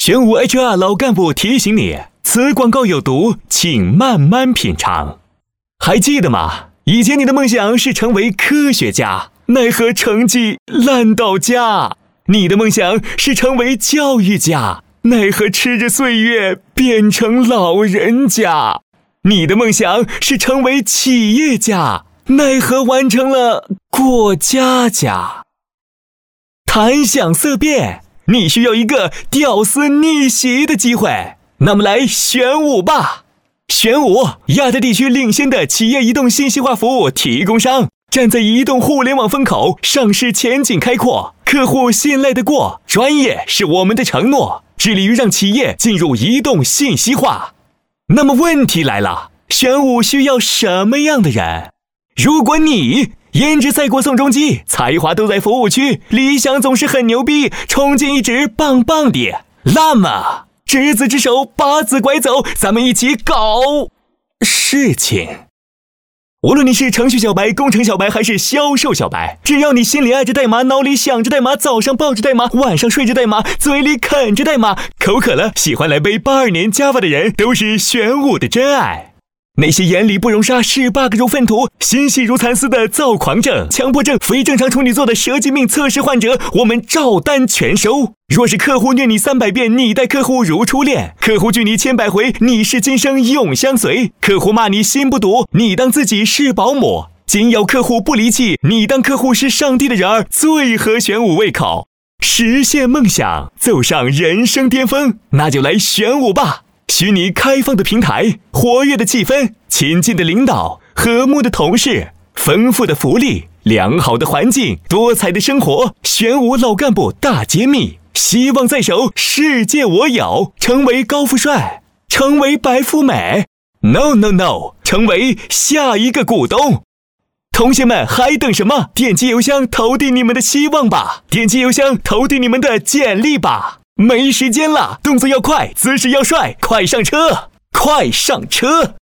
玄武 HR 老干部提醒你，此广告有毒，请慢慢品尝。还记得吗？以前你的梦想是成为科学家，奈何成绩烂到家；你的梦想是成为教育家，奈何吃着岁月变成老人家；你的梦想是成为企业家，奈何完成了过家家。谈想色变，你需要一个屌丝逆袭的机会，那么来玄武吧。玄武，亚太地区领先的企业移动信息化服务提供商，站在移动互联网风口，上市前景开阔，客户信赖得过，专业是我们的承诺，致力于让企业进入移动信息化。那么问题来了，玄武需要什么样的人？如果你颜值赛过宋仲基，才华都在服务区，理想总是很牛逼，冲劲一直棒棒的，那么执子之手，把子拐走，咱们一起搞事情。无论你是程序小白、工程小白还是销售小白，只要你心里爱着代码，脑里想着代码，早上抱着代码，晚上睡着代码，嘴里啃着代码，口渴了喜欢来杯82年 Java 的人，都是玄武的真爱。那些眼里不容沙，视 bug 如粪土，心细如蚕丝的躁狂症、强迫症、非正常处女座的蛇精病测试患者，我们照单全收。若是客户虐你300遍，你待客户如初恋；客户拒你千百回，你是今生永相随；客户骂你心不堵，你当自己是保姆；紧咬客户不离弃，你当客户是上帝的人儿，最合玄武胃口。实现梦想，走上人生巅峰，那就来玄武吧。虚拟开放的平台，活跃的气氛，亲近的领导，和睦的同事，丰富的福利，良好的环境，多彩的生活，玄武老干部大揭秘，希望在手，世界我有，成为高富帅，成为白富美 ，No No No， 成为下一个股东。同学们还等什么？点击邮箱投递你们的希望吧，点击邮箱投递你们的简历吧。没时间了，动作要快，姿势要帅，快上车，快上车！